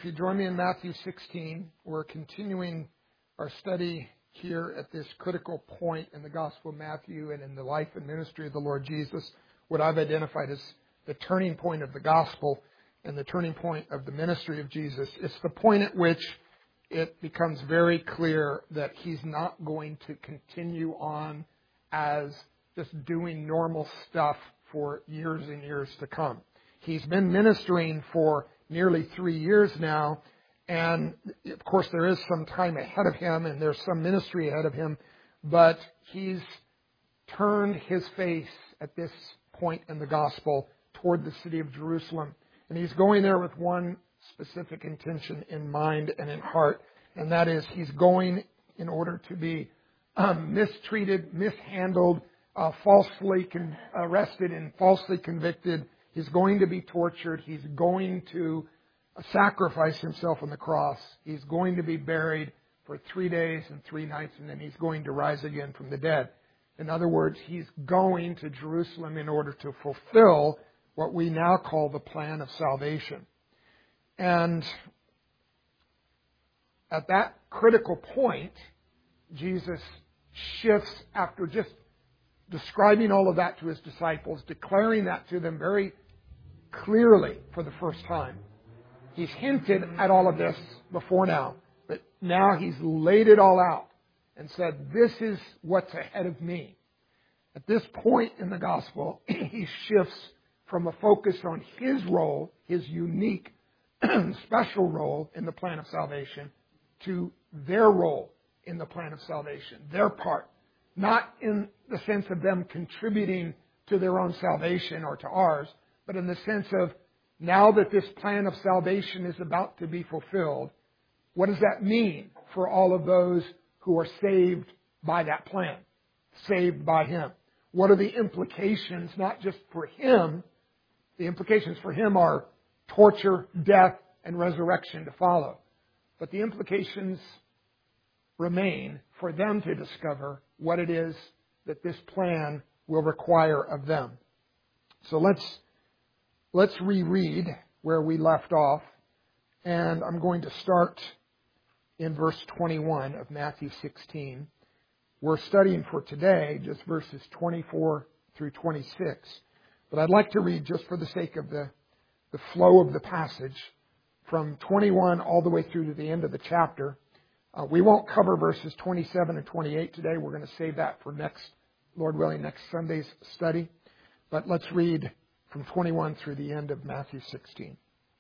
if you join me in Matthew 16, we're continuing our study here at this critical point in the Gospel of Matthew and in the life and ministry of the Lord Jesus, what I've identified as the turning point of the Gospel and the turning point of the ministry of Jesus. It's the point at which it becomes very clear that He's not going to continue on as just doing normal stuff for years and years to come. He's been ministering for nearly 3 years now, and of course there is some time ahead of Him and there's some ministry ahead of Him, but He's turned His face at this point in the Gospel toward the city of Jerusalem. And He's going there with one specific intention in mind and in heart, and that is He's going in order to be mistreated, mishandled, falsely arrested and falsely convicted. He's going to be tortured. He's going to sacrifice Himself on the cross. He's going to be buried for 3 days and 3 nights, and then He's going to rise again from the dead. In other words, He's going to Jerusalem in order to fulfill what we now call the plan of salvation. And at that critical point, Jesus shifts after just describing all of that to His disciples, declaring that to them very clearly for the first time. He's hinted at all of this before now, but now He's laid it all out and said, this is what's ahead of me. At this point in the Gospel, He shifts from a focus on His role, His unique, special role in the plan of salvation, to their role in the plan of salvation, their part. Not in the sense of them contributing to their own salvation or to ours, but in the sense of now that this plan of salvation is about to be fulfilled, what does that mean for all of those who are saved by that plan, saved by Him? What are the implications, not just for Him? The implications for Him are torture, death, and resurrection to follow. But the implications remain for them to discover what it is that this plan will require of them. So let's reread where we left off, and I'm going to start in verse 21 of Matthew 16. We're studying for today just verses 24 through 26, but I'd like to read, just for the sake of the flow of the passage, from 21 all the way through to the end of the chapter. We won't cover verses 27 and 28 today. We're going to save that for next, Lord willing, next Sunday's study. But let's read from 21 through the end of Matthew 16.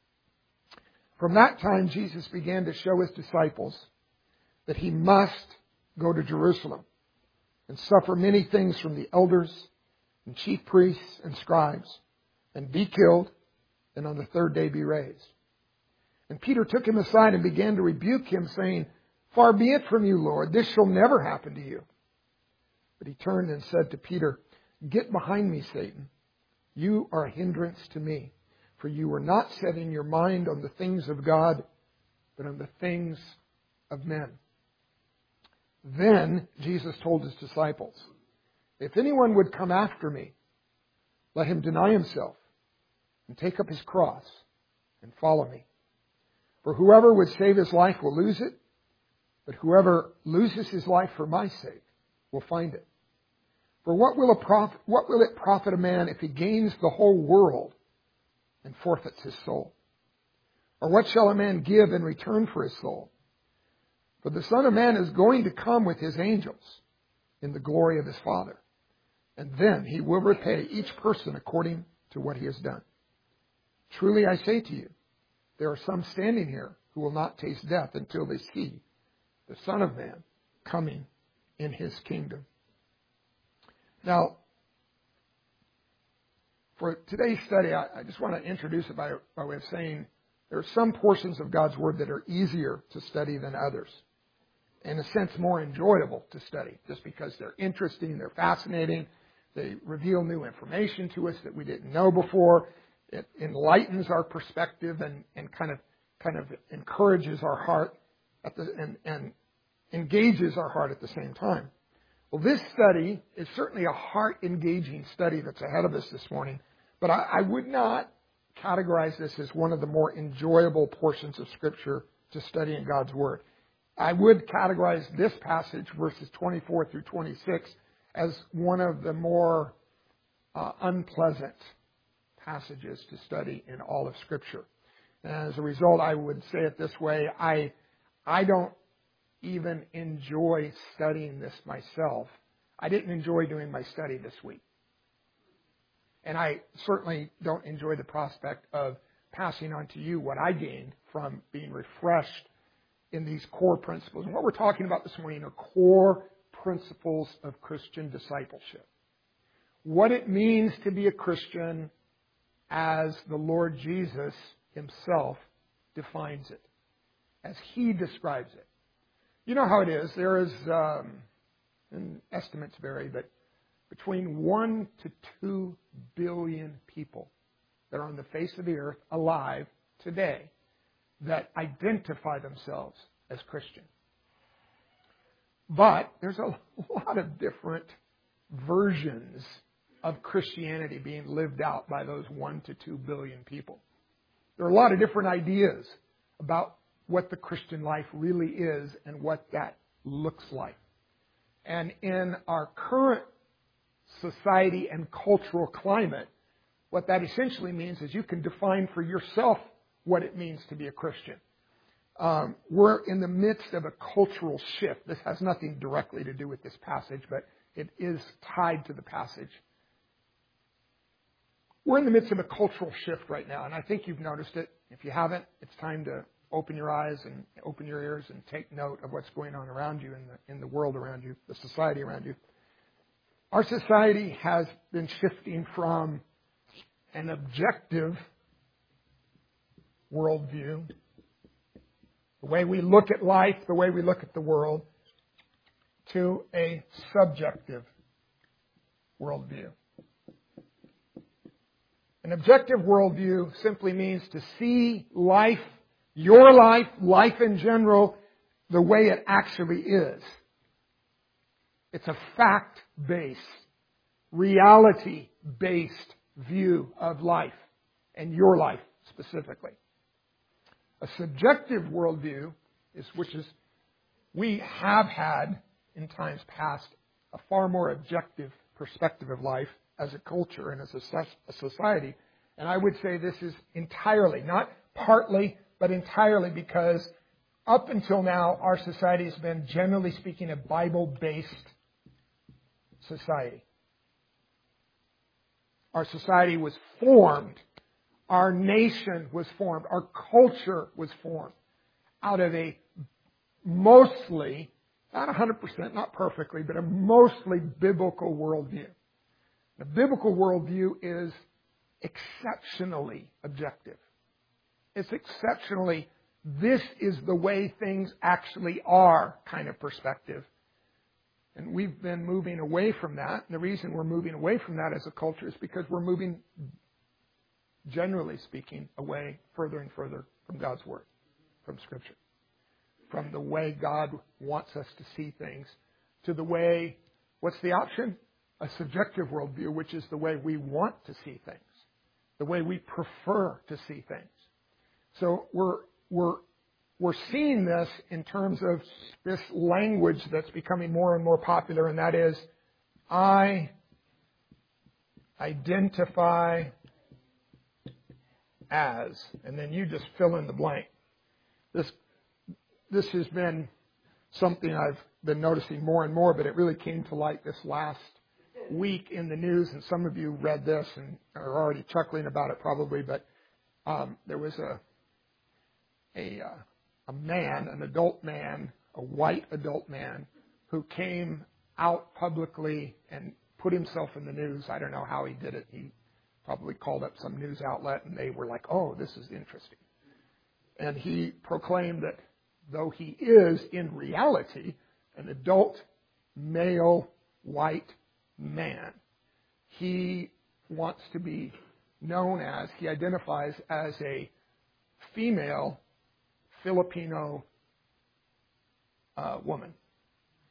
From that time, Jesus began to show His disciples that He must go to Jerusalem and suffer many things from the elders and chief priests and scribes, and be killed, and on the third day be raised. And Peter took Him aside and began to rebuke Him, saying, "Far be it from you, Lord, this shall never happen to you." But He turned and said to Peter, "Get behind me, Satan. You are a hindrance to me, for you are not setting your mind on the things of God, but on the things of men." Then Jesus told His disciples, "If anyone would come after me, let him deny himself and take up his cross and follow me. For whoever would save his life will lose it, but whoever loses his life for my sake will find it. For what will it profit a man if he gains the whole world and forfeits his soul? Or what shall a man give in return for his soul? For the Son of Man is going to come with His angels in the glory of His Father, and then He will repay each person according to what he has done. Truly I say to you, there are some standing here who will not taste death until they see the Son of Man coming in His kingdom." Now, for today's study, I just want to introduce it by way of saying there are some portions of God's Word that are easier to study than others. In a sense, more enjoyable to study, just because they're interesting, they're fascinating, they reveal new information to us that we didn't know before. It enlightens our perspective and kind of encourages our heart and engages our heart at the same time. Well, this study is certainly a heart-engaging study that's ahead of us this morning, but I would not categorize this as one of the more enjoyable portions of Scripture to study in God's Word. I would categorize this passage, verses 24 through 26, as one of the more unpleasant passages to study in all of Scripture. And as a result, I would say it this way, I don't even enjoy studying this myself. I didn't enjoy doing my study this week. And I certainly don't enjoy the prospect of passing on to you what I gained from being refreshed in these core principles. And what we're talking about this morning are core principles of Christian discipleship. What it means to be a Christian as the Lord Jesus Himself defines it, as He describes it. You know how it is. There is, and estimates vary, but between 1 to 2 billion people that are on the face of the earth alive today that identify themselves as Christian. But there's a lot of different versions of Christianity being lived out by those 1 to 2 billion people. There are a lot of different ideas about what the Christian life really is and what that looks like. And in our current society and cultural climate, what that essentially means is you can define for yourself what it means to be a Christian. We're in the midst of a cultural shift. This has nothing directly to do with this passage, but it is tied to the passage. We're in the midst of a cultural shift right now, and I think you've noticed it. If you haven't, it's time to open your eyes and open your ears and take note of what's going on around you in the world around you, the society around you. Our society has been shifting from an objective worldview, the way we look at life, the way we look at the world, to a subjective worldview. An objective worldview simply means to see life, your life, life in general, the way it actually is. It's a fact-based, reality-based view of life, and your life specifically. A subjective worldview we have had in times past a far more objective perspective of life as a culture and as a society. And I would say this is entirely, not partly, but entirely because up until now our society has been, generally speaking, a Bible-based society. Our society was formed. Our nation was formed. Our culture was formed out of a mostly, not 100%, not perfectly, but a mostly biblical worldview. The biblical worldview is exceptionally objective. It's exceptionally, this is the way things actually are kind of perspective. And we've been moving away from that. And the reason we're moving away from that as a culture is because we're moving, generally speaking, away further and further from God's Word, from Scripture, from the way God wants us to see things, to the way, what's the option? A subjective worldview, which is the way we want to see things, the way we prefer to see things. So we're seeing this in terms of this language that's becoming more and more popular, and that is, I identify as, and then you just fill in the blank. This has been something I've been noticing more and more, but it really came to light this last week in the news, and some of you read this and are already chuckling about it probably, but there was a man, an adult man, a white adult man, who came out publicly and put himself in the news. I don't know how he did it. He probably called up some news outlet and they were like, oh, this is interesting. And he proclaimed that though he is in reality an adult, male, white man, he wants to be known as, he identifies as a female Filipino woman.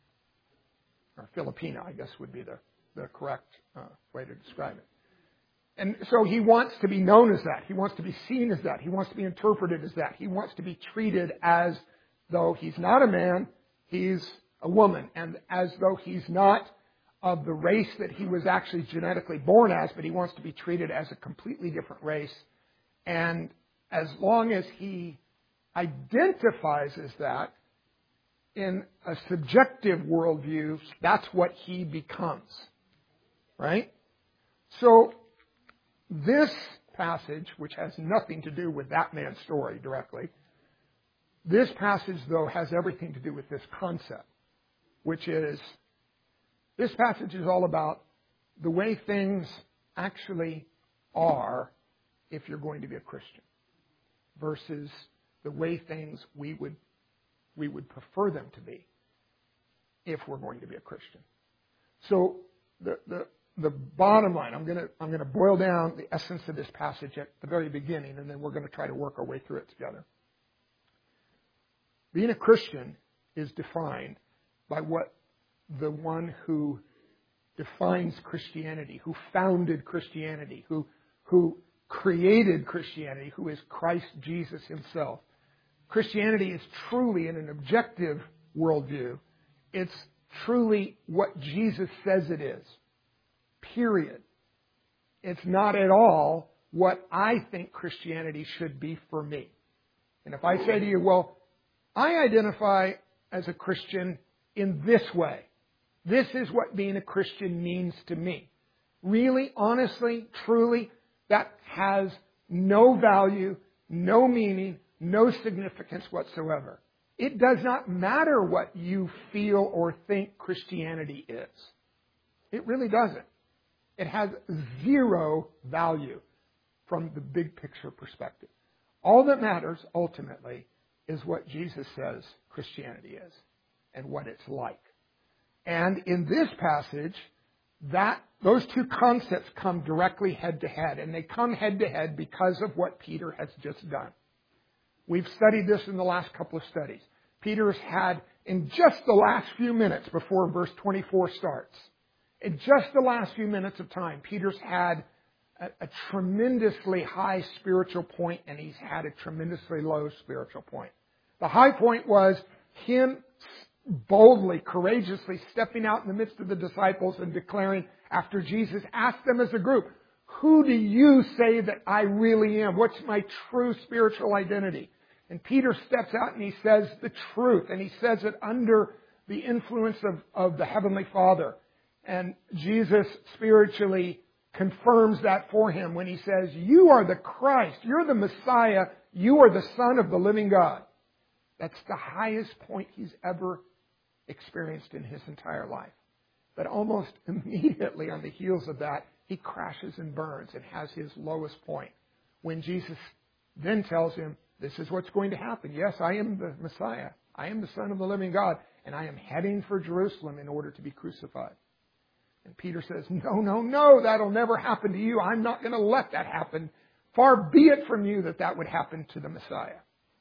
Or Filipina, I guess would be the correct way to describe it. And so he wants to be known as that. He wants to be seen as that. He wants to be interpreted as that. He wants to be treated as though he's not a man, he's a woman. And as though he's not of the race that he was actually genetically born as, but he wants to be treated as a completely different race. And as long as he identifies as that, in a subjective worldview, that's what he becomes. Right? So, this passage, which has nothing to do with that man's story directly, this passage, though, has everything to do with this concept, which is, this passage is all about the way things actually are if you're going to be a Christian, versus the way things we would prefer them to be if we're going to be a Christian. So the bottom line, I'm going to boil down the essence of this passage at the very beginning, and then we're going to try to work our way through it together. Being a Christian is defined by what the one who defines Christianity, who founded Christianity, who created Christianity, who is Christ Jesus himself. Christianity is truly, in an objective worldview, it's truly what Jesus says it is. Period. It's not at all what I think Christianity should be for me. And if I say to you, well, I identify as a Christian in this way. This is what being a Christian means to me. Really, honestly, truly, that has no value, no meaning, no significance whatsoever. It does not matter what you feel or think Christianity is. It really doesn't. It has zero value from the big picture perspective. All that matters, ultimately, is what Jesus says Christianity is and what it's like. And in this passage, those two concepts come directly head to head. And they come head to head because of what Peter has just done. We've studied this in the last couple of studies. Peter's had, in just the last few minutes before verse 24 starts, in just the last few minutes of time, Peter's had a tremendously high spiritual point, and he's had a tremendously low spiritual point. The high point was him boldly, courageously stepping out in the midst of the disciples and declaring, after Jesus asked them as a group, who do you say that I really am? What's my true spiritual identity? And Peter steps out and he says the truth, and he says it under the influence of the Heavenly Father. And Jesus spiritually confirms that for him when he says, you are the Christ, you're the Messiah, you are the Son of the living God. That's the highest point he's ever experienced in his entire life. But almost immediately on the heels of that, he crashes and burns and has his lowest point when Jesus then tells him, this is what's going to happen. Yes, I am the Messiah. I am the Son of the living God, and I am heading for Jerusalem in order to be crucified. And Peter says, no, that'll never happen to you. I'm not going to let that happen. Far be it from you that would happen to the Messiah.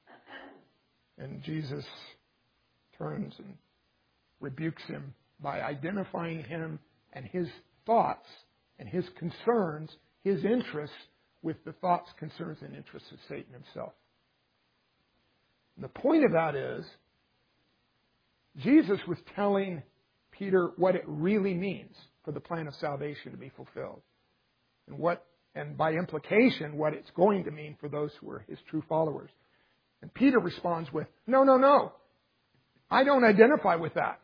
And Jesus turns and rebukes him by identifying him and his thoughts and his concerns, his interests, with the thoughts, concerns, and interests of Satan himself. And the point of that is, Jesus was telling Peter what it really means for the plan of salvation to be fulfilled. And by implication, what it's going to mean for those who are his true followers. And Peter responds with, no. I don't identify with that.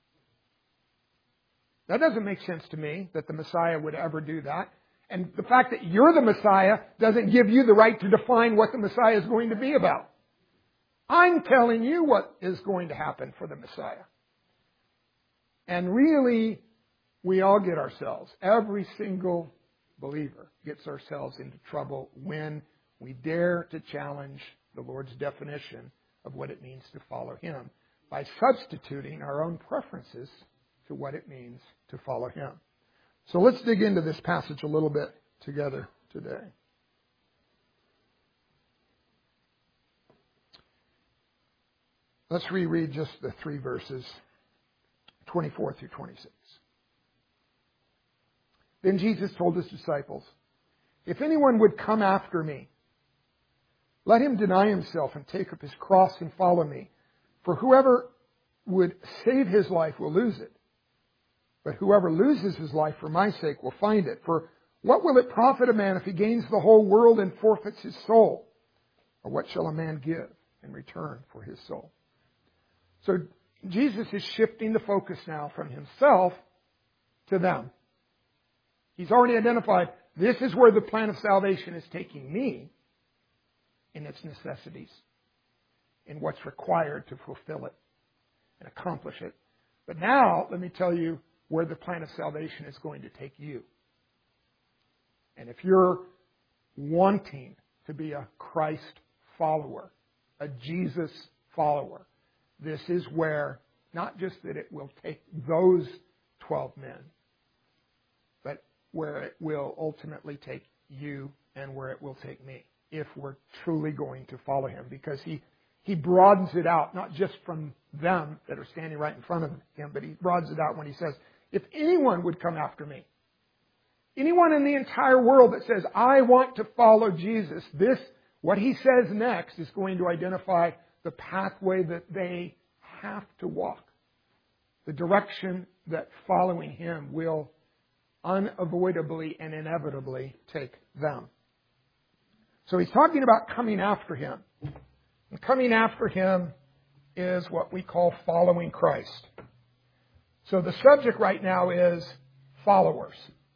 That doesn't make sense to me that the Messiah would ever do that. And the fact that you're the Messiah doesn't give you the right to define what the Messiah is going to be about. I'm telling you what is going to happen for the Messiah. And really, we all get ourselves, every single believer gets ourselves into trouble when we dare to challenge the Lord's definition of what it means to follow Him by substituting our own preferences to what it means to follow Him. So let's dig into this passage a little bit together today. Let's reread just the 3 verses, 24 through 26. Then Jesus told His disciples, If anyone would come after me, let him deny himself and take up his cross and follow me. For whoever would save his life will lose it. But whoever loses his life for my sake will find it. For what will it profit a man if he gains the whole world and forfeits his soul? Or what shall a man give in return for his soul? So Jesus is shifting the focus now from himself to them. He's already identified, this is where the plan of salvation is taking me in its necessities, in what's required to fulfill it and accomplish it. But now, let me tell you where the plan of salvation is going to take you. And if you're wanting to be a Christ follower, a Jesus follower, this is where, not just that it will take those 12 men, but where it will ultimately take you and where it will take me, if we're truly going to follow Him. Because He broadens it out, not just from them that are standing right in front of Him, but He broadens it out when He says, if anyone would come after me, anyone in the entire world that says, I want to follow Jesus, what He says next is going to identify the pathway that they have to walk. The direction that following Him will unavoidably and inevitably take them. So He's talking about coming after Him. And coming after Him is what we call following Christ. So the subject right now is followers.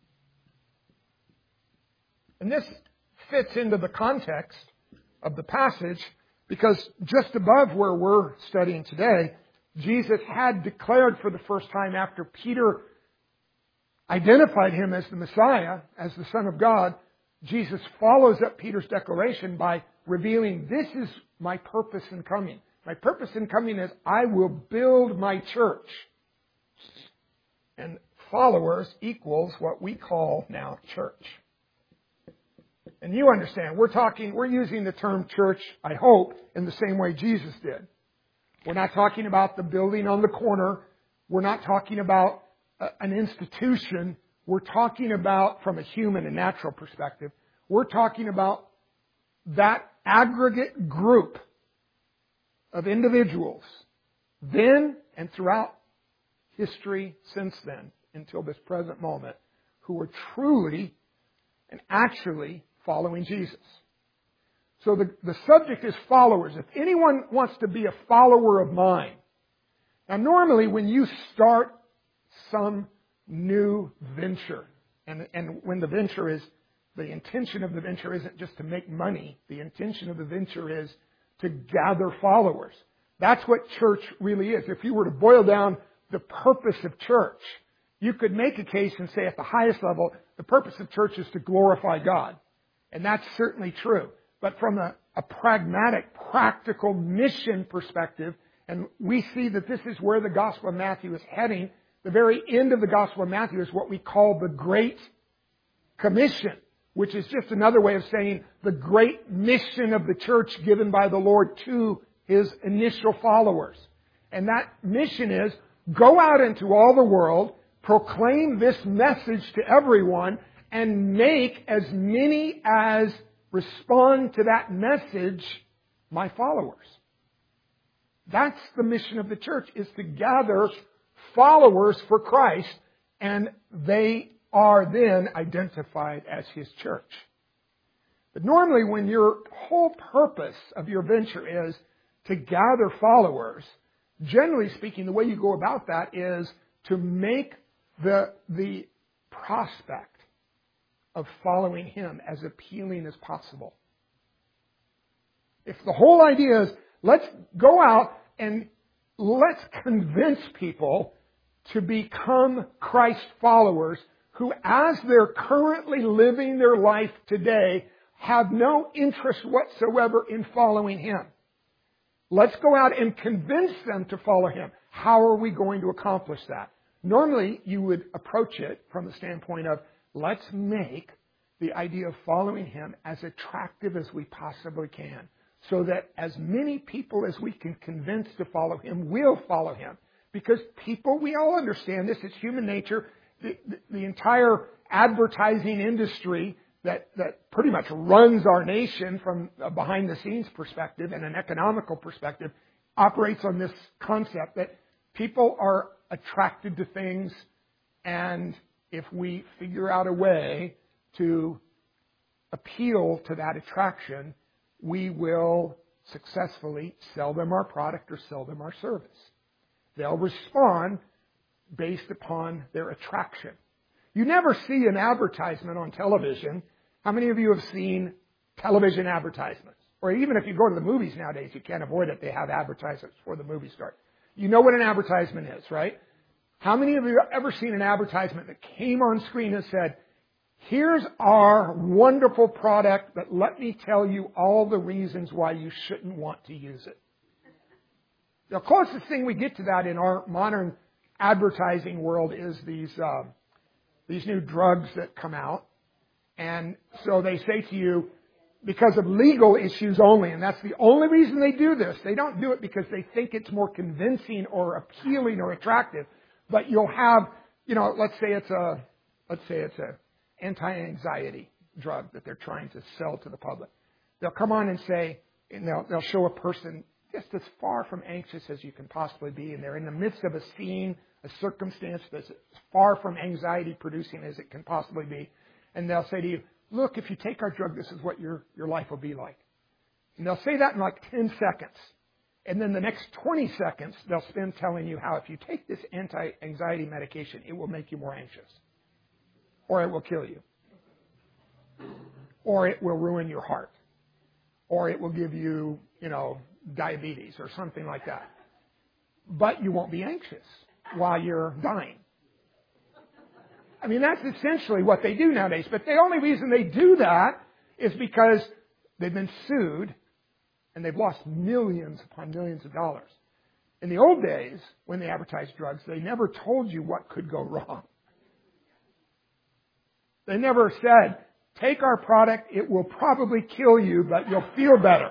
And this fits into the context of the passage because just above where we're studying today, Jesus had declared for the first time after Peter identified Him as the Messiah, as the Son of God, Jesus follows up Peter's declaration by revealing, this is my purpose in coming. My purpose in coming is I will build my church. And followers equals what we call now church. And you understand, we're using the term church, I hope, in the same way Jesus did. We're not talking about the building on the corner. We're not talking about an institution. We're talking about, from a human and natural perspective, we're talking about that aggregate group of individuals then and throughout history since then until this present moment who are truly and actually following Jesus. So the subject is followers. If anyone wants to be a follower of mine, now normally when you start some new venture, and when the venture is, the intention of the venture isn't just to make money, the intention of the venture is to gather followers. That's what church really is. If you were to boil down the purpose of church, you could make a case and say at the highest level, the purpose of church is to glorify God. And that's certainly true. But from a pragmatic, practical mission perspective, and we see that this is where the Gospel of Matthew is heading, the very end of the Gospel of Matthew is what we call the Great Commission, which is just another way of saying the great mission of the church given by the Lord to His initial followers. And that mission is, go out into all the world, proclaim this message to everyone, and make as many as respond to that message my followers. That's the mission of the church, is to gather followers for Christ, and they are then identified as His church. But normally when your whole purpose of your venture is to gather followers, generally speaking, the way you go about that is to make the prospect of following Him as appealing as possible. If the whole idea is, let's go out and let's convince people to become Christ followers who, as they're currently living their life today, have no interest whatsoever in following Him. Let's go out and convince them to follow Him. How are we going to accomplish that? Normally, you would approach it from the standpoint of, let's make the idea of following Him as attractive as we possibly can, so that as many people as we can convince to follow Him will follow Him. Because people, we all understand this, it's human nature. The entire advertising industry that pretty much runs our nation from a behind the scenes perspective and an economical perspective operates on this concept that people are attracted to things, and if we figure out a way to appeal to that attraction, we will successfully sell them our product or sell them our service. They'll respond based upon their attraction. You never see an advertisement on television. How many of you have seen television advertisements? Or even if you go to the movies nowadays, you can't avoid it. They have advertisements before the movie starts. You know what an advertisement is, right? How many of you have ever seen an advertisement that came on screen and said, here's our wonderful product, but let me tell you all the reasons why you shouldn't want to use it. The closest thing we get to that in our modern advertising world is these new drugs that come out. And so they say to you, because of legal issues only, and that's the only reason they do this. They don't do it because they think it's more convincing or appealing or attractive. But you'll have, let's say it's a anti-anxiety drug that they're trying to sell to the public. They'll come on and say, and they'll show a person just as far from anxious as you can possibly be, and they're in the midst of a scene, a circumstance that's as far from anxiety producing as it can possibly be. And they'll say to you, look, if you take our drug, this is what your life will be like. And they'll say that in like 10 seconds. And then the next 20 seconds, they'll spend telling you how if you take this anti-anxiety medication, it will make you more anxious. Or it will kill you. Or it will ruin your heart. Or it will give you, diabetes or something like that. But you won't be anxious while you're dying. I mean, that's essentially what they do nowadays. But the only reason they do that is because they've been sued and they've lost millions upon millions of dollars. In the old days, when they advertised drugs, they never told you what could go wrong. They never said, take our product, it will probably kill you, but you'll feel better.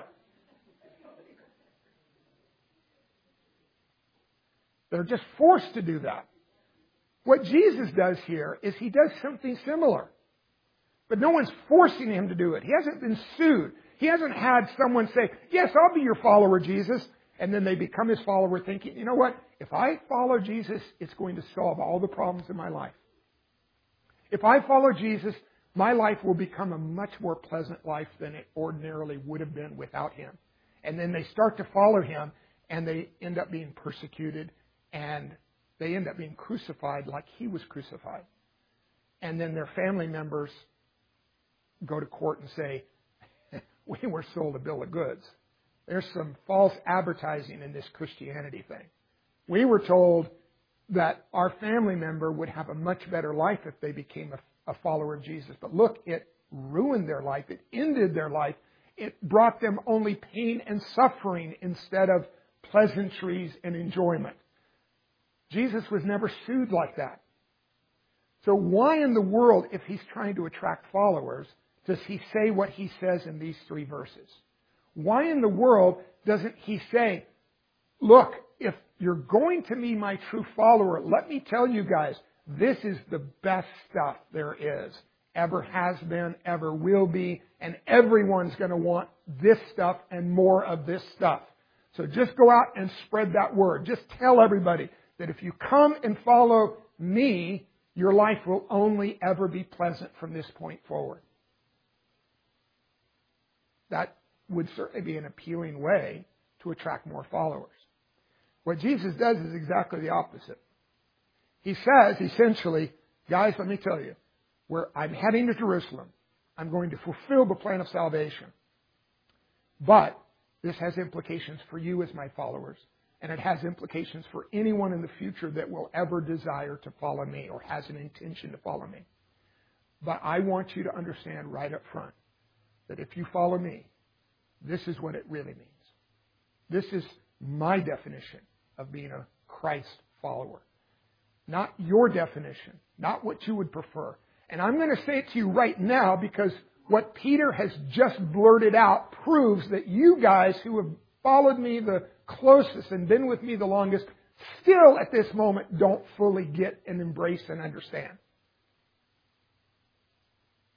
They're just forced to do that. What Jesus does here is he does something similar. But no one's forcing him to do it. He hasn't been sued. He hasn't had someone say, yes, I'll be your follower, Jesus. And then they become his follower thinking, you know what? If I follow Jesus, it's going to solve all the problems in my life. If I follow Jesus, my life will become a much more pleasant life than it ordinarily would have been without him. And then they start to follow him and they end up being persecuted and they end up being crucified like he was crucified. And then their family members go to court and say, we were sold a bill of goods. There's some false advertising in this Christianity thing. We were told that our family member would have a much better life if they became a follower of Jesus. But look, it ruined their life. It ended their life. It brought them only pain and suffering instead of pleasantries and enjoyment. Jesus was never sued like that. So why in the world, if he's trying to attract followers, does he say what he says in these 3 verses? Why in the world doesn't he say, look, if you're going to be my true follower, let me tell you guys, this is the best stuff there is, ever has been, ever will be, and everyone's going to want this stuff and more of this stuff. So just go out and spread that word. Just tell everybody that if you come and follow me, your life will only ever be pleasant from this point forward. That would certainly be an appealing way to attract more followers. What Jesus does is exactly the opposite. He says, essentially, guys, let me tell you, I'm heading to Jerusalem. I'm going to fulfill the plan of salvation. But this has implications for you as my followers. And it has implications for anyone in the future that will ever desire to follow me or has an intention to follow me. But I want you to understand right up front that if you follow me, this is what it really means. This is my definition of being a Christ follower. Not your definition, not what you would prefer. And I'm going to say it to you right now because what Peter has just blurted out proves that you guys who have followed me the closest and been with me the longest still at this moment don't fully get and embrace and understand.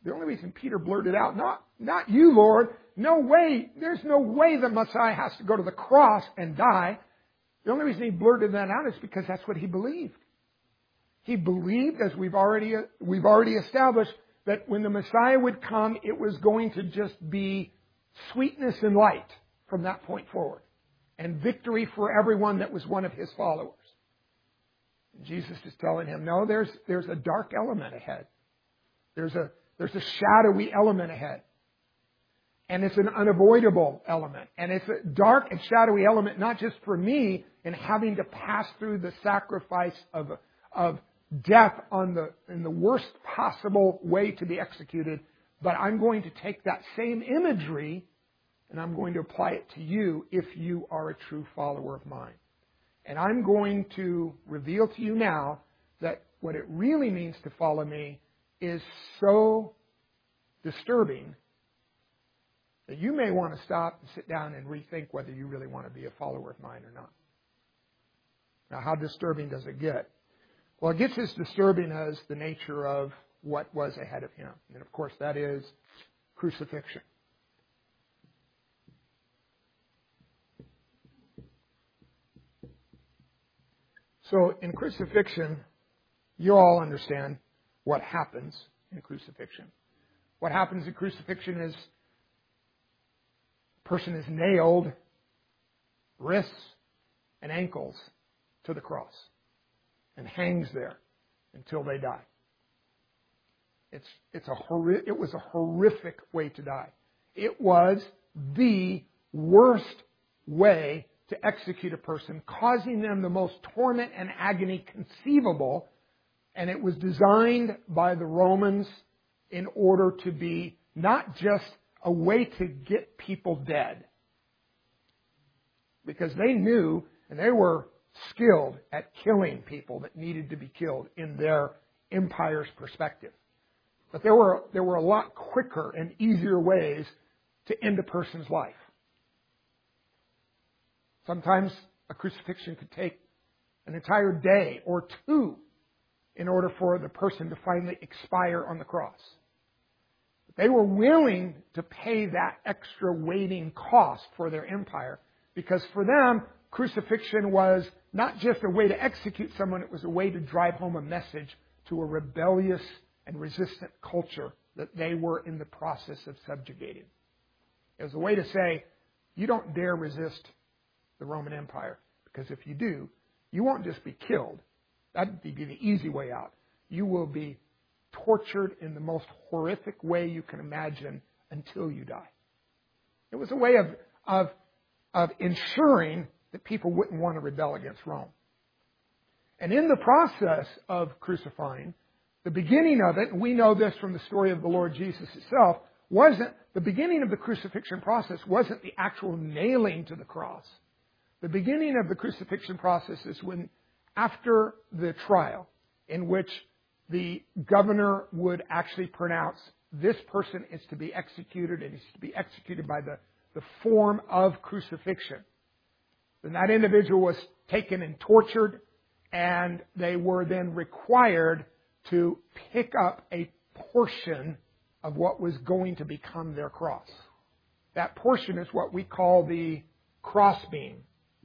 The only reason Peter blurted out, not you, Lord, no way, there's no way the Messiah has to go to the cross and die. The only reason he blurted that out is because that's what he believed. He believed, as we've already established, that when the Messiah would come, it was going to just be sweetness and light from that point forward, and victory for everyone that was one of his followers. And Jesus is telling him, no, there's a dark element ahead. There's a shadowy element ahead. And it's an unavoidable element. And it's a dark and shadowy element, not just for me in having to pass through the sacrifice of death in the worst possible way to be executed, but I'm going to take that same imagery and I'm going to apply it to you if you are a true follower of mine. And I'm going to reveal to you now that what it really means to follow me is so disturbing that you may want to stop and sit down and rethink whether you really want to be a follower of mine or not. Now, how disturbing does it get? Well, it gets as disturbing as the nature of what was ahead of him. And of course, that is crucifixion. So in crucifixion, you all understand what happens in crucifixion. What happens in crucifixion is a person is nailed wrists and ankles to the cross and hangs there until they die. It was a horrific way to die. It was the worst way to execute a person, causing them the most torment and agony conceivable. And it was designed by the Romans in order to be not just a way to get people dead, because they knew and they were skilled at killing people that needed to be killed in their empire's perspective. But there were a lot quicker and easier ways to end a person's life. Sometimes a crucifixion could take an entire day or two in order for the person to finally expire on the cross. They were willing to pay that extra waiting cost for their empire, because for them, crucifixion was not just a way to execute someone, it was a way to drive home a message to a rebellious and resistant culture that they were in the process of subjugating. It was a way to say, you don't dare resist the Roman Empire, because if you do, you won't just be killed. That'd be the easy way out. You will be tortured in the most horrific way you can imagine until you die. It was a way of ensuring that people wouldn't want to rebel against Rome. And in the process of crucifying, the beginning of it, and we know this from the story of the Lord Jesus itself, the beginning of the crucifixion process wasn't the actual nailing to the cross. The beginning of the crucifixion process is when, after the trial, in which the governor would actually pronounce this person is to be executed, and he's to be executed by the form of crucifixion. Then that individual was taken and tortured, and they were then required to pick up a portion of what was going to become their cross. That portion is what we call the crossbeam.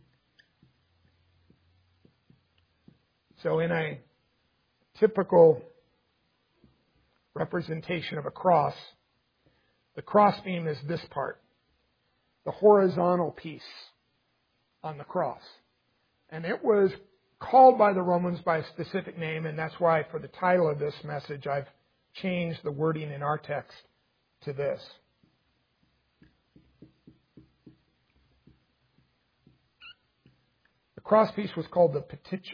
So in a typical representation of a cross, the crossbeam is this part, the horizontal piece on the cross. And it was called by the Romans by a specific name, and that's why for the title of this message I've changed the wording in our text to this. The crosspiece was called the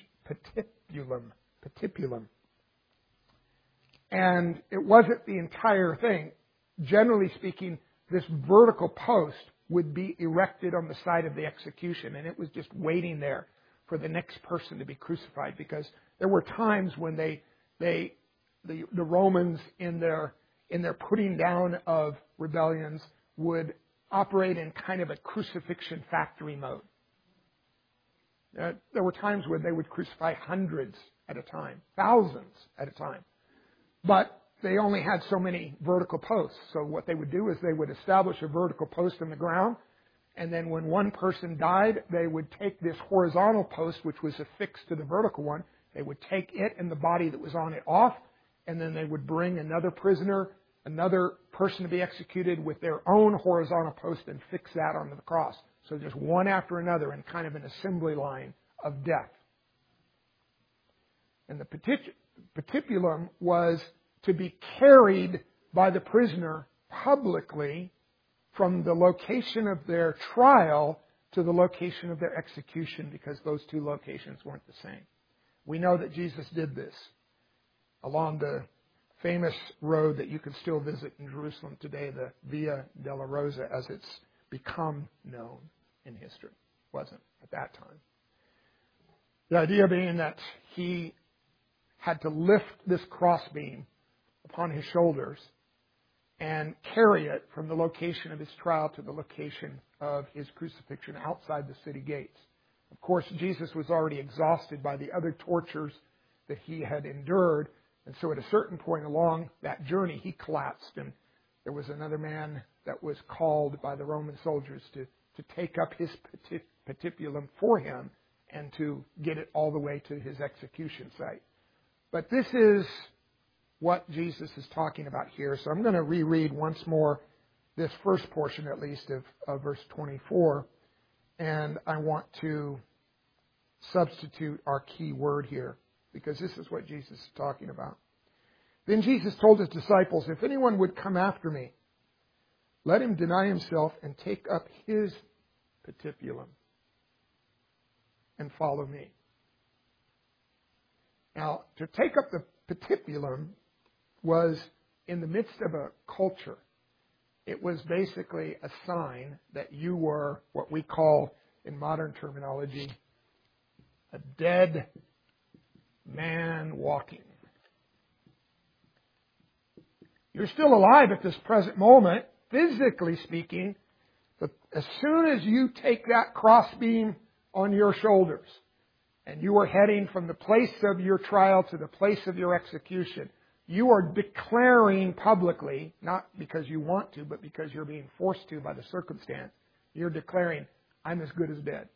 patipulum. And it wasn't the entire thing. Generally speaking, this vertical post would be erected on the side of the execution, and it was just waiting there for the next person to be crucified, because there were times when the Romans in their putting down of rebellions would operate in kind of a crucifixion factory mode. There were times when they would crucify hundreds at a time, thousands at a time. But they only had so many vertical posts. So what they would do is they would establish a vertical post in the ground, and then when one person died, they would take this horizontal post, which was affixed to the vertical one, they would take it and the body that was on it off, and then they would bring another prisoner, another person to be executed with their own horizontal post and fix that onto the cross. So just one after another in kind of an assembly line of death. And the patipulum was to be carried by the prisoner publicly from the location of their trial to the location of their execution, because those two locations weren't the same. We know that Jesus did this along the famous road that you can still visit in Jerusalem today, the Via Dolorosa, as it's become known in history. It wasn't at that time. The idea being that he had to lift this crossbeam upon his shoulders and carry it from the location of his trial to the location of his crucifixion outside the city gates. Of course, Jesus was already exhausted by the other tortures that he had endured, and so at a certain point along that journey, he collapsed, and there was another man that was called by the Roman soldiers to take up his patipulum for him and to get it all the way to his execution site. But this is what Jesus is talking about here. So I'm going to reread once more this first portion, at least, of verse 24. And I want to substitute our key word here, because this is what Jesus is talking about. Then Jesus told his disciples, if anyone would come after me, let him deny himself and take up his patipulum and follow me. Now, to take up the patipulum was in the midst of a culture. It was basically a sign that you were what we call, in modern terminology, a dead man walking. You're still alive at this present moment, physically speaking, but as soon as you take that crossbeam on your shoulders and you are heading from the place of your trial to the place of your execution, you are declaring publicly, not because you want to, but because you're being forced to by the circumstance, you're declaring, I'm as good as dead.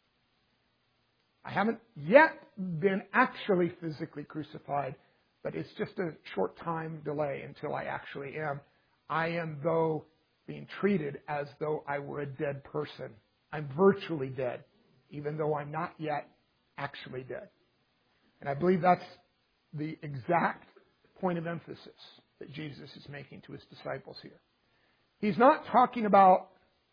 I haven't yet been actually physically crucified, but it's just a short time delay until I actually am. I am, though, being treated as though I were a dead person. I'm virtually dead, even though I'm not yet actually dead. And I believe that's the exact point of emphasis that Jesus is making to his disciples here. He's not talking about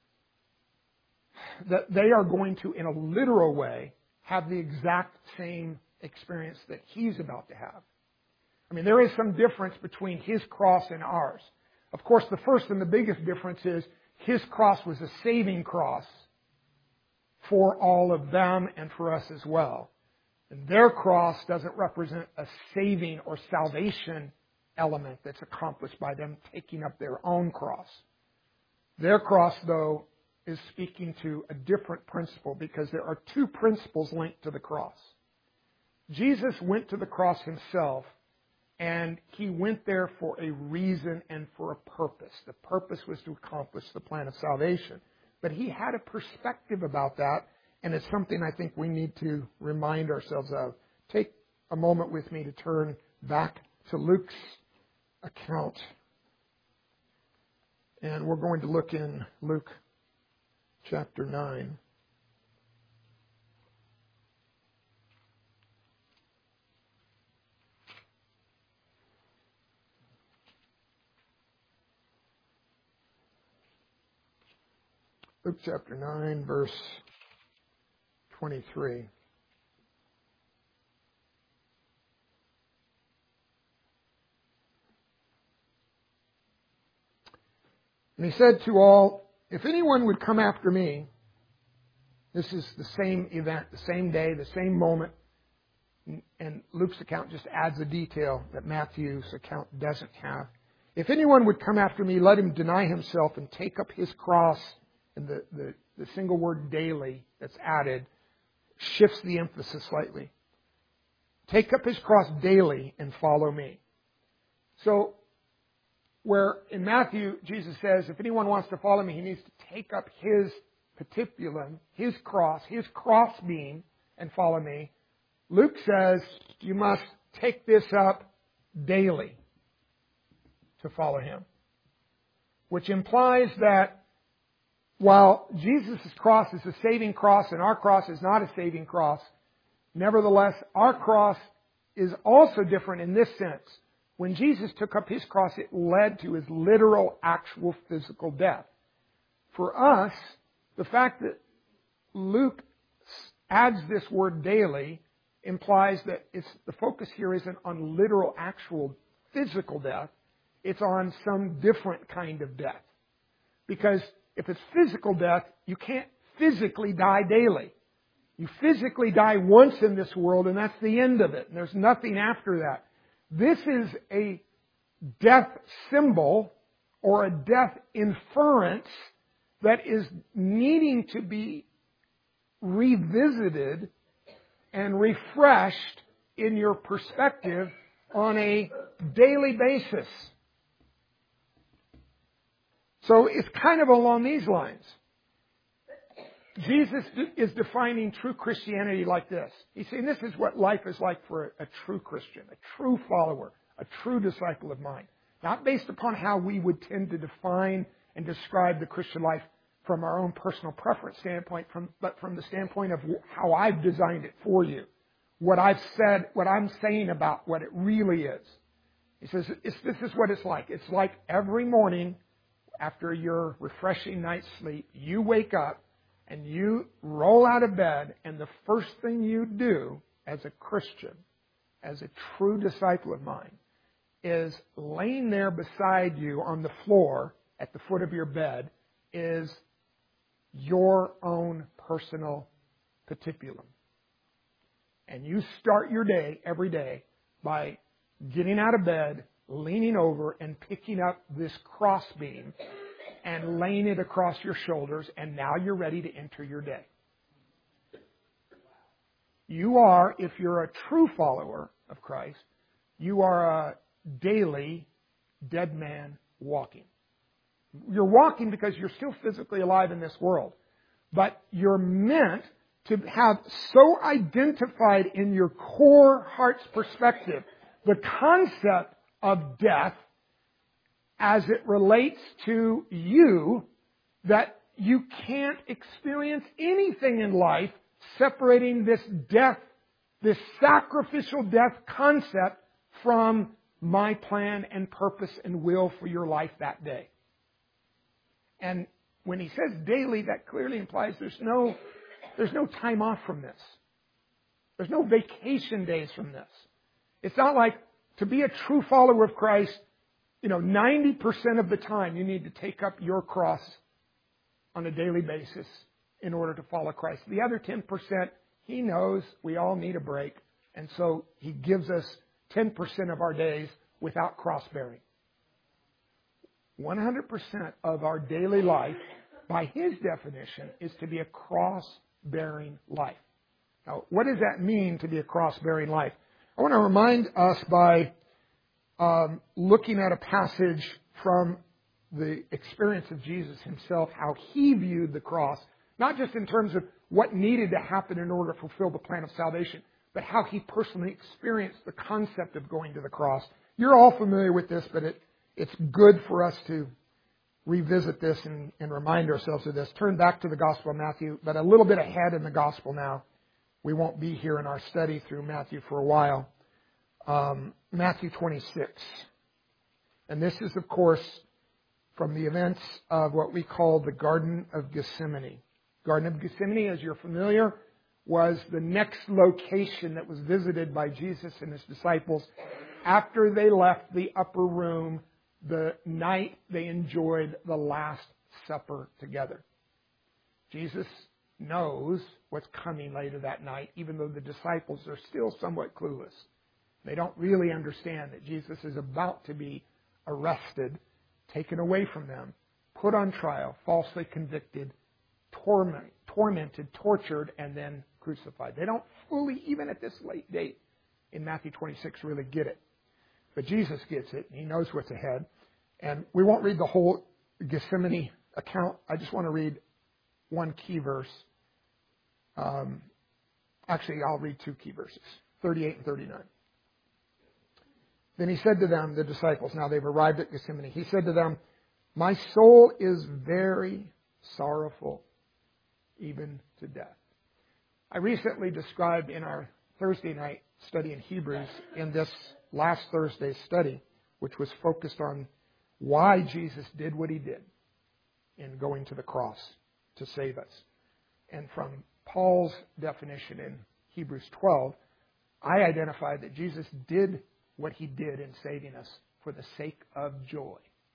that they are going to, in a literal way, have the exact same experience that he's about to have. I mean, there is some difference between his cross and ours. Of course, the first and the biggest difference is his cross was a saving cross for all of them and for us as well. And their cross doesn't represent a saving or salvation element that's accomplished by them taking up their own cross. Their cross, though, is speaking to a different principle, because there are two principles linked to the cross. Jesus went to the cross himself, and he went there for a reason and for a purpose. The purpose was to accomplish the plan of salvation. But he had a perspective about that, and it's something I think we need to remind ourselves of. Take a moment with me to turn back to Luke's account. And we're going to look in Luke chapter 9. Luke chapter 9, verse 23. And he said to all, if anyone would come after me, this is the same event, the same day, the same moment, and Luke's account just adds a detail that Matthew's account doesn't have. If anyone would come after me, let him deny himself and take up his cross. And the single word daily that's added shifts the emphasis slightly. Take up his cross daily and follow me. So where in Matthew, Jesus says, if anyone wants to follow me, he needs to take up his patipulum, his crossbeam, and follow me. Luke says you must take this up daily to follow him. Which implies that while Jesus' cross is a saving cross and our cross is not a saving cross, nevertheless, our cross is also different in this sense. When Jesus took up his cross, it led to his literal, actual, physical death. For us, the fact that Luke adds this word daily implies that the focus here isn't on literal, actual, physical death. It's on some different kind of death. Because if it's physical death, you can't physically die daily. You physically die once in this world, and that's the end of it. And there's nothing after that. This is a death symbol or a death inference that is needing to be revisited and refreshed in your perspective on a daily basis. So it's kind of along these lines. Jesus is defining true Christianity like this. He's saying this is what life is like for a true Christian, a true follower, a true disciple of mine. Not based upon how we would tend to define and describe the Christian life from our own personal preference standpoint, but from the standpoint of how I've designed it for you. What I've said, what I'm saying about what it really is. He says, this is what it's like. It's like every morning after your refreshing night's sleep, you wake up and you roll out of bed, and the first thing you do as a Christian, as a true disciple of mine, is laying there beside you on the floor at the foot of your bed is your own personal patipulum. And you start your day every day by getting out of bed, leaning over, and picking up this crossbeam and laying it across your shoulders, and now you're ready to enter your day. You are, if you're a true follower of Christ, you are a daily dead man walking. You're walking because you're still physically alive in this world. But you're meant to have so identified in your core heart's perspective the concept of death as it relates to you that you can't experience anything in life separating this death, this sacrificial death concept from my plan and purpose and will for your life that day. And when he says daily, that clearly implies there's no time off from this. There's no vacation days from this. It's not like to be a true follower of Christ, 90% of the time you need to take up your cross on a daily basis in order to follow Christ. The other 10%, he knows we all need a break. And so he gives us 10% of our days without cross-bearing. 100% of our daily life, by his definition, is to be a cross-bearing life. Now, what does that mean to be a cross-bearing life? I want to remind us by looking at a passage from the experience of Jesus himself, how he viewed the cross, not just in terms of what needed to happen in order to fulfill the plan of salvation, but how he personally experienced the concept of going to the cross. You're all familiar with this, but it's good for us to revisit this and remind ourselves of this. Turn back to the Gospel of Matthew, but a little bit ahead in the Gospel now. We won't be here in our study through Matthew for a while. Matthew 26. And this is, of course, from the events of what we call the Garden of Gethsemane. Garden of Gethsemane, as you're familiar, was the next location that was visited by Jesus and his disciples after they left the upper room the night they enjoyed the Last Supper together. Jesus knows what's coming later that night, even though the disciples are still somewhat clueless. They don't really understand that Jesus is about to be arrested, taken away from them, put on trial, falsely convicted, tormented, tortured, and then crucified. They don't fully, even at this late date in Matthew 26, really get it. But Jesus gets it, and he knows what's ahead. And we won't read the whole Gethsemane account. I just want to read one key verse. Actually, I'll read two key verses, 38 and 39. Then he said to them, the disciples, now they've arrived at Gethsemane, he said to them, my soul is very sorrowful, even to death. I recently described in our Thursday night study in Hebrews, in this last Thursday's study, which was focused on why Jesus did what he did in going to the cross to save us. And from Paul's definition in Hebrews 12, I identified that Jesus did what he did in saving us for the sake of joy.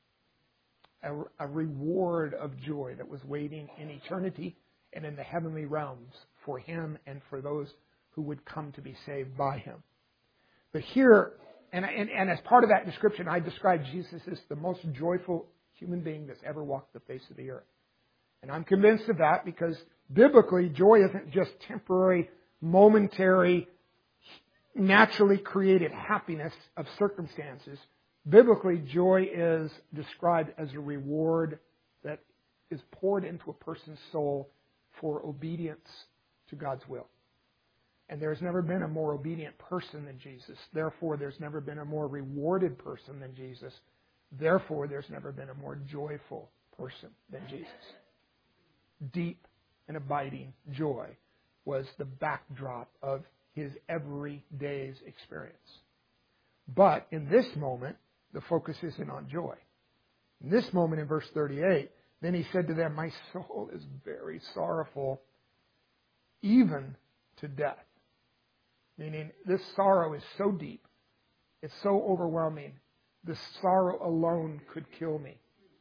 A reward of joy that was waiting in eternity and in the heavenly realms for him and for those who would come to be saved by him. But here, and as part of that description, I described Jesus as the most joyful human being that's ever walked the face of the earth. And I'm convinced of that because biblically, joy isn't just temporary, momentary, naturally created happiness of circumstances. Biblically, joy is described as a reward that is poured into a person's soul for obedience to God's will. And there's never been a more obedient person than Jesus. Therefore, there's never been a more rewarded person than Jesus. Therefore, there's never been a more joyful person than Jesus. Deep and abiding joy was the backdrop of his everyday's experience. But in this moment, the focus isn't on joy. In this moment in verse 38, then he said to them, my soul is very sorrowful, even to death. Meaning, this sorrow is so deep, it's so overwhelming, the sorrow alone could kill me.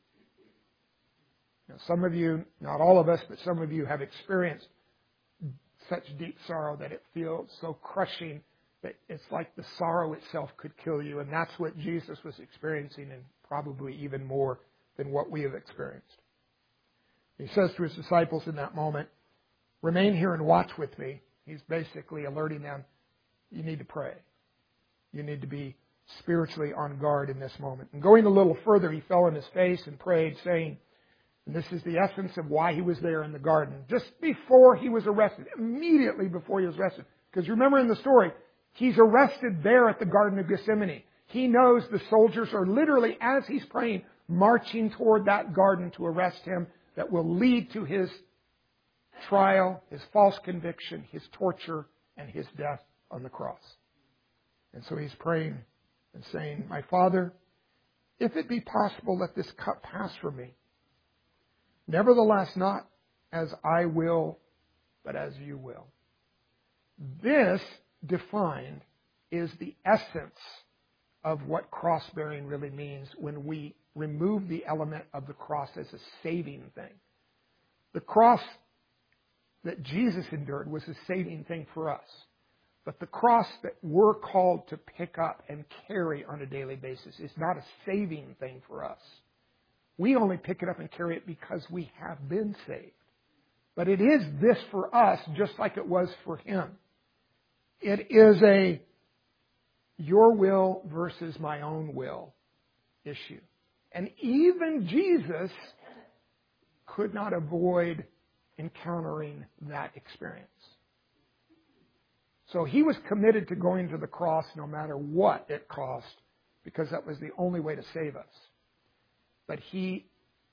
Now, some of you, not all of us, but some of you have experienced such deep sorrow that it feels so crushing that it's like the sorrow itself could kill you. And that's what Jesus was experiencing, and probably even more than what we have experienced. He says to his disciples in that moment, remain here and watch with me. He's basically alerting them, you need to pray. You need to be spiritually on guard in this moment. And going a little further, he fell on his face and prayed, saying, and this is the essence of why he was there in the garden, just before he was arrested, immediately before he was arrested. Because remember in the story, he's arrested there at the Garden of Gethsemane. He knows the soldiers are literally, as he's praying, marching toward that garden to arrest him, that will lead to his trial, his false conviction, his torture, and his death on the cross. And so he's praying and saying, my Father, if it be possible, let this cup pass from me. Nevertheless, not as I will, but as you will. This, defined, is the essence of what cross-bearing really means when we remove the element of the cross as a saving thing. The cross that Jesus endured was a saving thing for us. But the cross that we're called to pick up and carry on a daily basis is not a saving thing for us. We only pick it up and carry it because we have been saved. But it is this for us just like it was for him. It is a your will versus my own will issue. And even Jesus could not avoid encountering that experience. So he was committed to going to the cross no matter what it cost, because that was the only way to save us. But he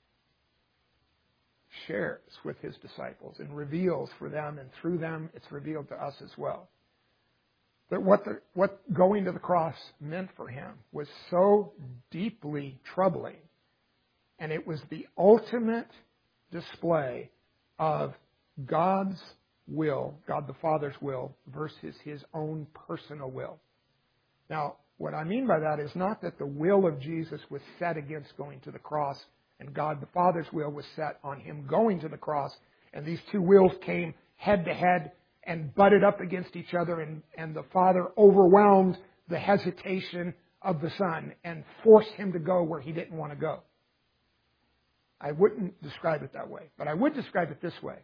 shares with his disciples and reveals for them, and through them it's revealed to us as well, that what going to the cross meant for him was so deeply troubling, and it was the ultimate display of God's will, God the Father's will, versus his own personal will. Now, what I mean by that is not that the will of Jesus was set against going to the cross, and God the Father's will was set on him going to the cross, and these two wills came head to head and butted up against each other, and the Father overwhelmed the hesitation of the Son and forced him to go where he didn't want to go. I wouldn't describe it that way, but I would describe it this way.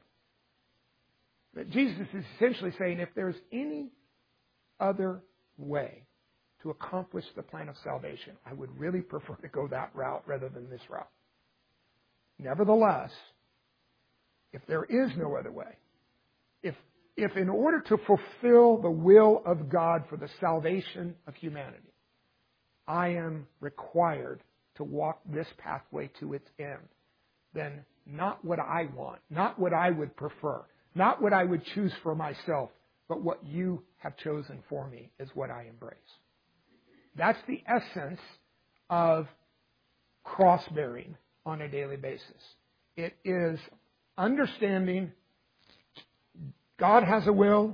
That Jesus is essentially saying, if there's any other way to accomplish the plan of salvation. I would really prefer to go that route rather than this route. Nevertheless, if there is no other way, if in order to fulfill the will of God for the salvation of humanity, I am required to walk this pathway to its end, then not what I want, not what I would prefer, not what I would choose for myself, but what you have chosen for me is what I embrace. That's the essence of cross-bearing on a daily basis. It is understanding God has a will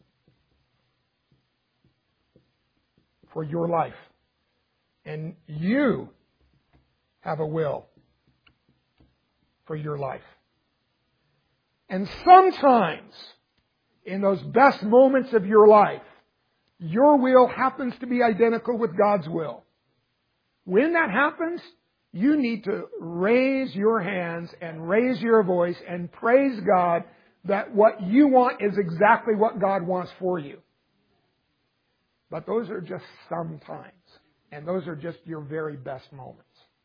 for your life. And you have a will for your life. And sometimes, in those best moments of your life, your will happens to be identical with God's will. When that happens, you need to raise your hands and raise your voice and praise God that what you want is exactly what God wants for you. But those are just sometimes. And those are just your very best moments.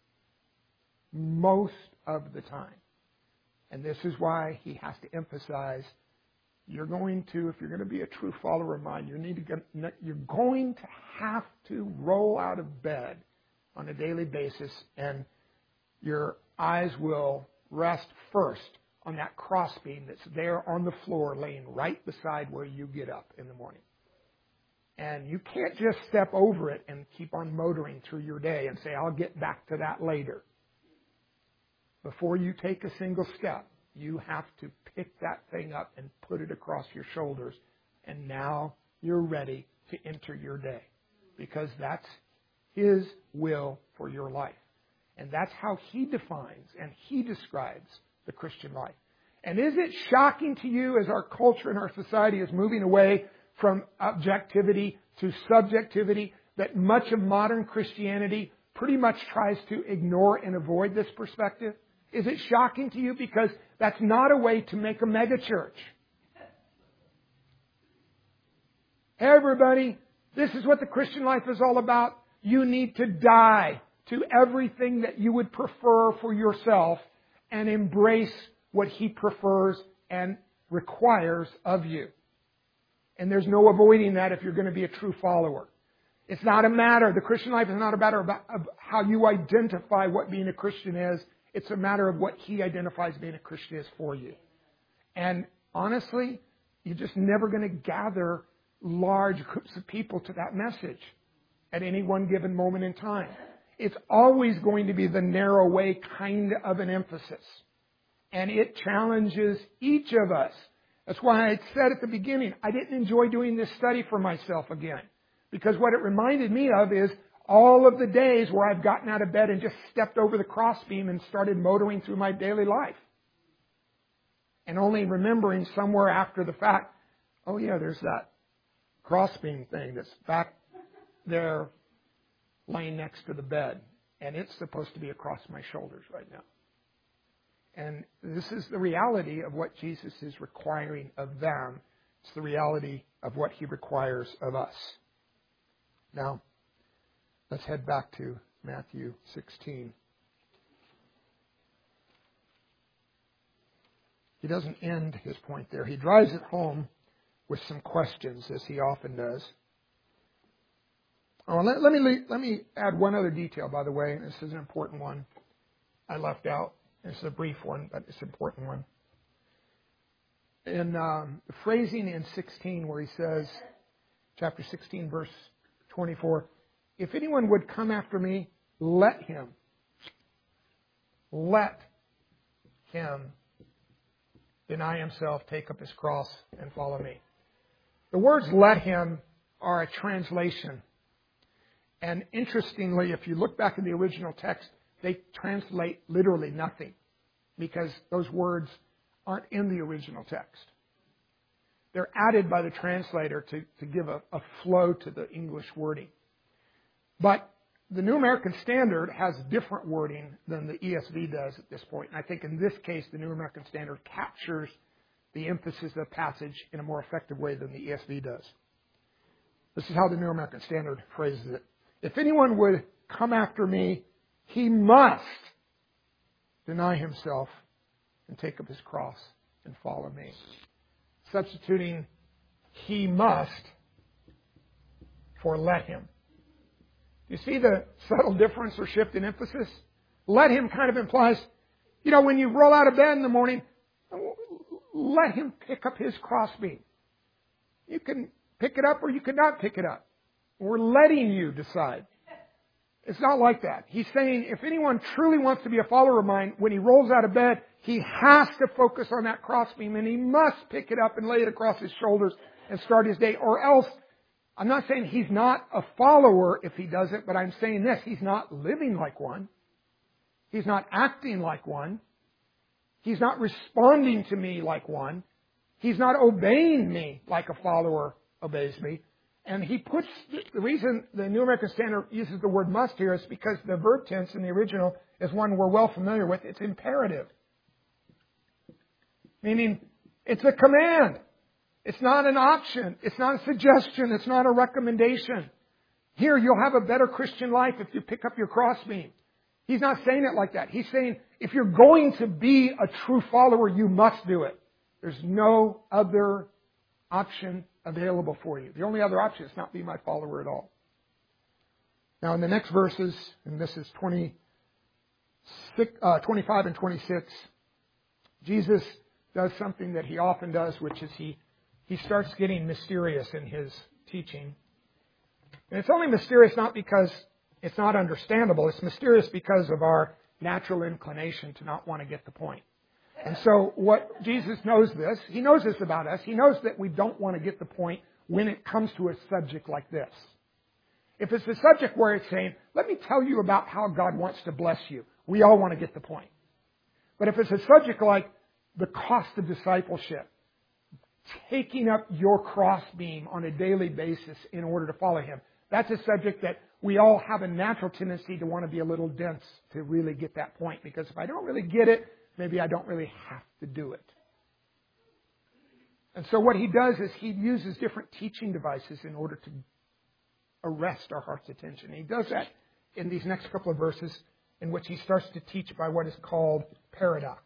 Most of the time. And this is why he has to emphasize, if you're going to be a true follower of mine, you're going to have to roll out of bed on a daily basis, and your eyes will rest first on that crossbeam that's there on the floor laying right beside where you get up in the morning. And you can't just step over it and keep on motoring through your day and say, I'll get back to that later. Before you take a single step, you have to pick that thing up and put it across your shoulders. And now you're ready to enter your day. Because that's His will for your life. And that's how He defines and He describes the Christian life. And is it shocking to you as our culture and our society is moving away from objectivity to subjectivity that much of modern Christianity pretty much tries to ignore and avoid this perspective? Is it shocking to you? Because that's not a way to make a megachurch. Hey everybody, this is what the Christian life is all about. You need to die to everything that you would prefer for yourself and embrace what He prefers and requires of you. And there's no avoiding that if you're going to be a true follower. It's not a matter, the Christian life is not a matter of how you identify what being a Christian is. It's a matter of what He identifies being a Christian is for you. And honestly, you're just never going to gather large groups of people to that message at any one given moment in time. It's always going to be the narrow way kind of an emphasis. And it challenges each of us. That's why I said at the beginning, I didn't enjoy doing this study for myself again. Because what it reminded me of is all of the days where I've gotten out of bed and just stepped over the crossbeam and started motoring through my daily life. And only remembering somewhere after the fact, oh yeah, there's that crossbeam thing that's back there laying next to the bed. And it's supposed to be across my shoulders right now. And this is the reality of what Jesus is requiring of them. It's the reality of what He requires of us. Now, let's head back to Matthew 16. He doesn't end his point there. He drives it home with some questions, as he often does. Oh, let me add one other detail, by the way. This is an important one I left out. This is a brief one, but it's an important one. In the phrasing in 16 where he says, chapter 16, verse 24, if anyone would come after me, let him deny himself, take up his cross, and follow me. The words let him are a translation. And interestingly, if you look back in the original text, they translate literally nothing because those words aren't in the original text. They're added by the translator to give a flow to the English wording. But the New American Standard has different wording than the ESV does at this point. And I think in this case, the New American Standard captures the emphasis of the passage in a more effective way than the ESV does. This is how the New American Standard phrases it. If anyone would come after me, he must deny himself and take up his cross and follow me. Substituting he must for let him. You see the subtle difference or shift in emphasis? Let him kind of implies, when you roll out of bed in the morning, let him pick up his crossbeam. You can pick it up or you cannot pick it up. We're letting you decide. It's not like that. He's saying if anyone truly wants to be a follower of mine, when he rolls out of bed, he has to focus on that crossbeam and he must pick it up and lay it across his shoulders and start his day. Or else, I'm not saying he's not a follower if he doesn't, but I'm saying this, he's not living like one. He's not acting like one. He's not responding to me like one. He's not obeying me like a follower obeys me. And he puts, the reason the New American Standard uses the word must here is because the verb tense in the original is one we're well familiar with. It's imperative. Meaning, it's a command. It's not an option. It's not a suggestion. It's not a recommendation. Here, you'll have a better Christian life if you pick up your crossbeam. He's not saying it like that. He's saying, if you're going to be a true follower, you must do it. There's no other option available for you. The only other option is not be my follower at all. Now in the next verses, and this is 25 and 26, Jesus does something that he often does, which is he starts getting mysterious in his teaching. And it's only mysterious not because it's not understandable. It's mysterious because of our natural inclination to not want to get the point. And so what Jesus knows this, he knows this about us. He knows that we don't want to get the point when it comes to a subject like this. If it's a subject where it's saying, let me tell you about how God wants to bless you, we all want to get the point. But if it's a subject like the cost of discipleship, taking up your crossbeam on a daily basis in order to follow Him, that's a subject that we all have a natural tendency to want to be a little dense to really get that point. Because if I don't really get it, maybe I don't really have to do it. And so what he does is he uses different teaching devices in order to arrest our heart's attention. He does that in these next couple of verses in which he starts to teach by what is called paradox.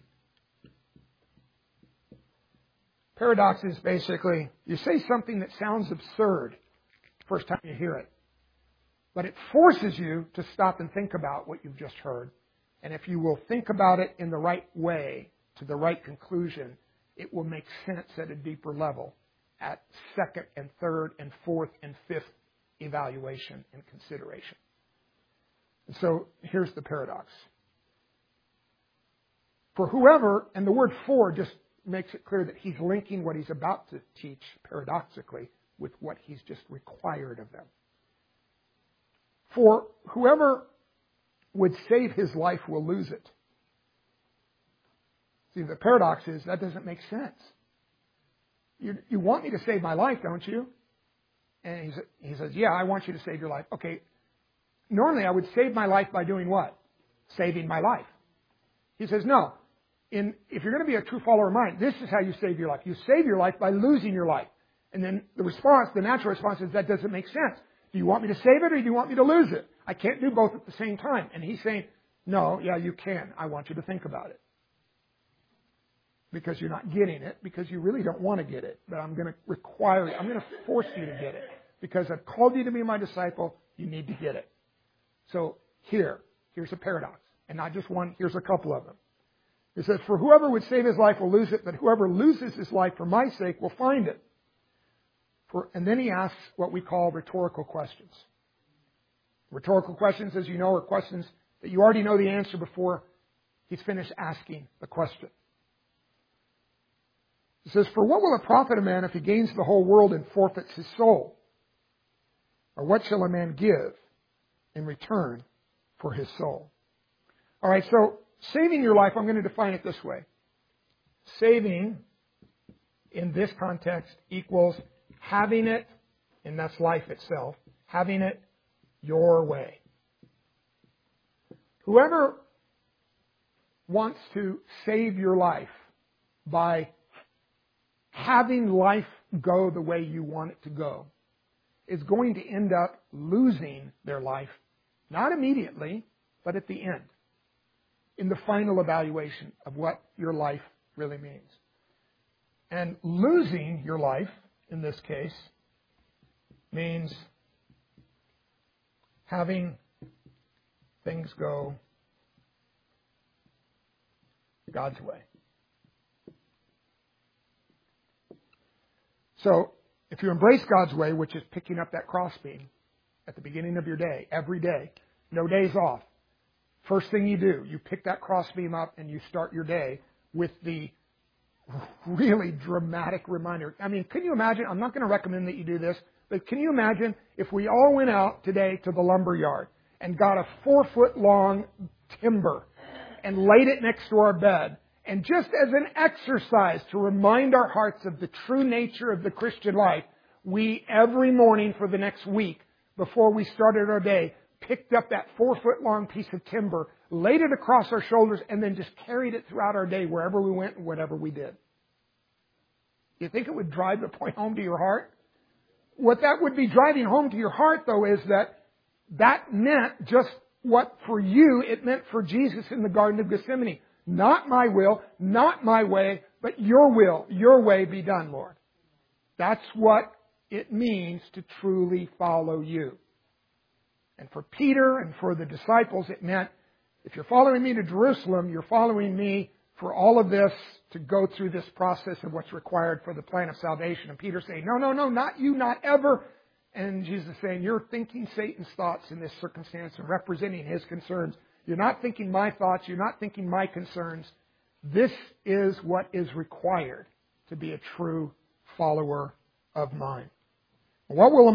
Paradox is basically, you say something that sounds absurd the first time you hear it, but it forces you to stop and think about what you've just heard. And if you will think about it in the right way, to the right conclusion, it will make sense at a deeper level at second and third and fourth and fifth evaluation and consideration. And so here's the paradox. For whoever, and the word for just makes it clear that he's linking what he's about to teach paradoxically with what he's just required of them. For whoever would save his life will lose it. See, the paradox is that doesn't make sense. You want me to save my life, don't you? And he says, yeah, I want you to save your life. Okay, normally I would save my life by doing what? Saving my life. He says, no. If you're going to be a true follower of mine, this is how you save your life. You save your life by losing your life. And then the natural response is, that doesn't make sense. Do you want me to save it or do you want me to lose it? I can't do both at the same time. And he's saying, no, yeah, you can. I want you to think about it. Because you're not getting it, because you really don't want to get it. But I'm going to require you, I'm going to force you to get it. Because I've called you to be my disciple, you need to get it. So here's a paradox. And not just one, here's a couple of them. It says, for whoever would save his life will lose it, but whoever loses his life for my sake will find it. And then he asks what we call rhetorical questions. Rhetorical questions, as you know, are questions that you already know the answer before he's finished asking the question. It says, for what will it profit a man if he gains the whole world and forfeits his soul? Or what shall a man give in return for his soul? All right, so saving your life, I'm going to define it this way. Saving, in this context, equals having it, and that's life itself, having it your way. Whoever wants to save your life by having life go the way you want it to go is going to end up losing their life, not immediately, but at the end, in the final evaluation of what your life really means. And losing your life, in this case, means having things go God's way. So, if you embrace God's way, which is picking up that crossbeam at the beginning of your day, every day, no days off, first thing you do, you pick that crossbeam up and you start your day with the really dramatic reminder. I mean, can you imagine? I'm not going to recommend that you do this, but can you imagine if we all went out today to the lumber yard and got a 4-foot long timber and laid it next to our bed, and just as an exercise to remind our hearts of the true nature of the Christian life, we every morning for the next week, before we started our day, picked up that 4-foot long piece of timber, laid it across our shoulders, and then just carried it throughout our day wherever we went and whatever we did. You think it would drive the point home to your heart? What that would be driving home to your heart, though, is that meant just what for you it meant for Jesus in the Garden of Gethsemane. Not my will, not my way, but your will, your way be done, Lord. That's what it means to truly follow you. And for Peter and for the disciples, it meant, if you're following me to Jerusalem, you're following me for all of this to go through this process of what's required for the plan of salvation. And Peter saying, no, not you, not ever. And Jesus saying, you're thinking Satan's thoughts in this circumstance and representing his concerns. You're not thinking my thoughts. You're not thinking my concerns. This is what is required to be a true follower of mine. What will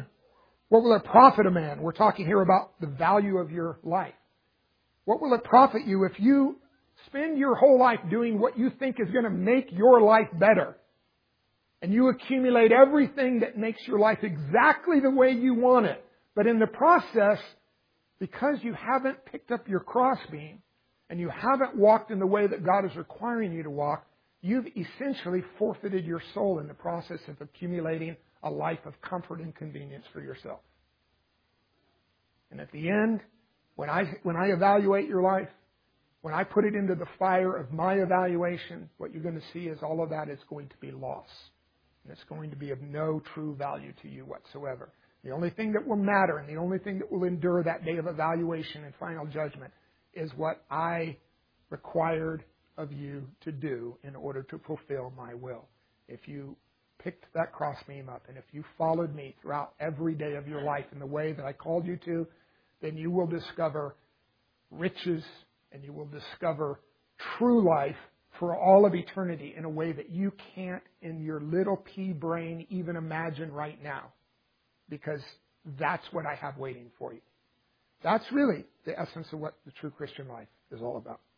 it profit a man? We're talking here about the value of your life. What will it profit you if you spend your whole life doing what you think is going to make your life better? And you accumulate everything that makes your life exactly the way you want it. But in the process, because you haven't picked up your crossbeam and you haven't walked in the way that God is requiring you to walk, you've essentially forfeited your soul in the process of accumulating a life of comfort and convenience for yourself. And at the end, when I evaluate your life, when I put it into the fire of my evaluation, what you're going to see is all of that is going to be loss. And it's going to be of no true value to you whatsoever. The only thing that will matter and the only thing that will endure that day of evaluation and final judgment is what I required of you to do in order to fulfill my will. If you picked that crossbeam up and if you followed me throughout every day of your life in the way that I called you to, then you will discover riches and you will discover true life for all of eternity in a way that you can't in your little pea brain even imagine right now. Because that's what I have waiting for you. That's really the essence of what the true Christian life is all about.